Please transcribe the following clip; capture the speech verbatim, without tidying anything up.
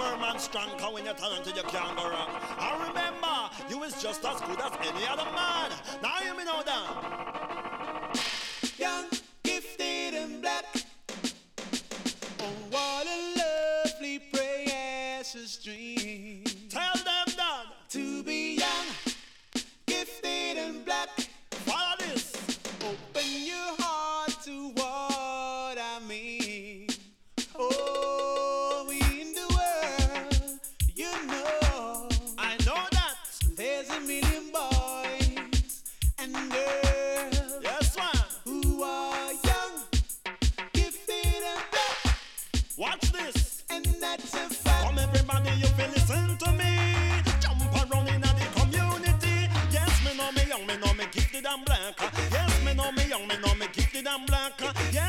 firm and strong, cause when you're talented you can't go wrong. And remember, you is just as good as any other man. Now you me know that. Young, gifted and black. Oh, what a lovely precious dream. Tell them that. To be young, gifted and black. Follow this. Open your heart to what I mean. Oh, we in the world, you know. I know that. There's a million boys and girls. Yes, man. Who are young, gifted and black. Watch this. And that's a fact. Come everybody, you